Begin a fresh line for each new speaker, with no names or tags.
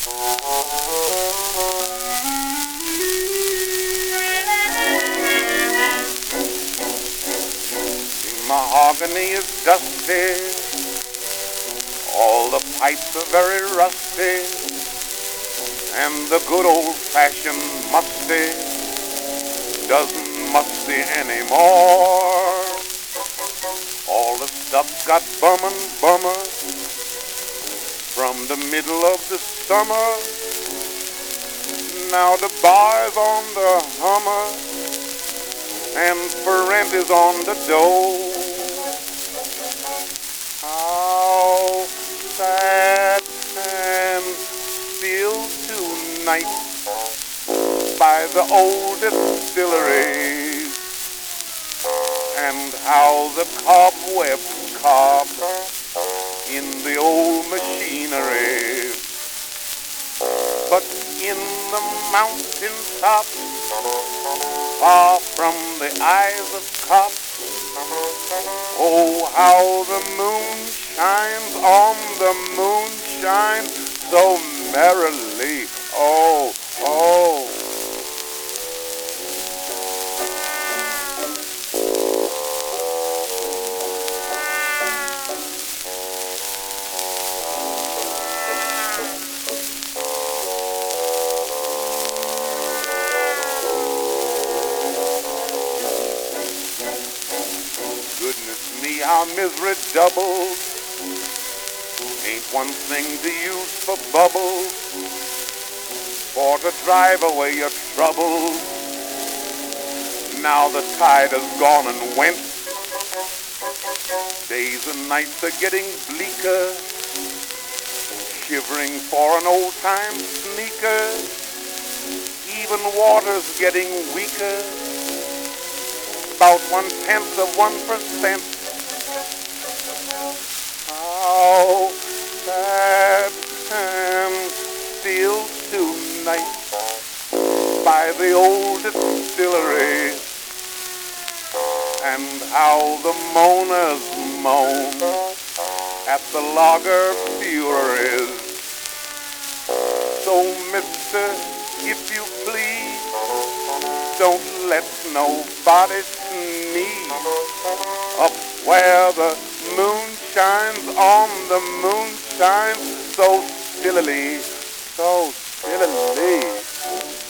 Mahogany is dusty, all the pipes are very rusty, and the good old-fashioned musty doesn't musty anymore. All the stuff got bummer from the middle of the summer. Now the bar's on the Hummer, and for rent is on the door. How sad and still tonight by the old distillery, and how the cobwebs cob in the old machinery. But in the mountain top, far from the eyes of cops, oh, how the moon shines on the moonshine so merrily. Oh, oh. Goodness me, how misery doubles. Ain't one thing to use for bubbles, for to drive away your troubles. Now the tide has gone and went. Days and nights are getting bleaker, shivering for an old-time sneaker. Even water's getting weaker, about 0.1%. How sad and still tonight by the old distillery, and how the moaners moan at the lager breweries. So, mister, if you please, don't let nobody sneeze up where the moon shines on the moonshine so stillily, so stillily.